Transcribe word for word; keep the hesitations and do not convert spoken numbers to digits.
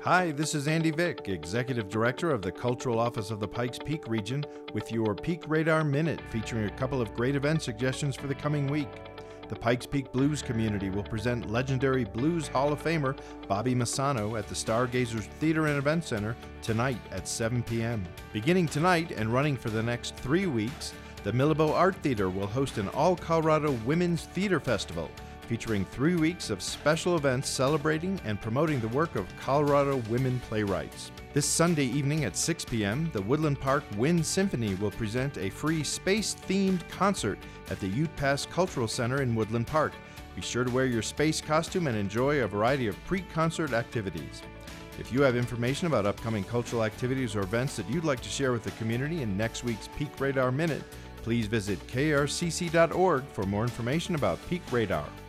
Hi, this is Andy Vick, Executive Director of the Cultural Office of the Pikes Peak region, with your Peak Radar Minute featuring a couple of great event suggestions for the coming week. The Pikes Peak Blues community will present legendary Blues Hall of Famer Bobby Massano at the Stargazers Theater and Event Center tonight at seven p.m. Beginning tonight and running for the next three weeks, the Millabo Art Theater will host an All-Colorado Women's Theater Festival, featuring three weeks of special events celebrating and promoting the work of Colorado women playwrights. This Sunday evening at six p.m., the Woodland Park Wind Symphony will present a free space-themed concert at the Ute Pass Cultural Center in Woodland Park. Be sure to wear your space costume and enjoy a variety of pre-concert activities. If you have information about upcoming cultural activities or events that you'd like to share with the community in next week's Peak Radar Minute, please visit K R C C dot org for more information about Peak Radar.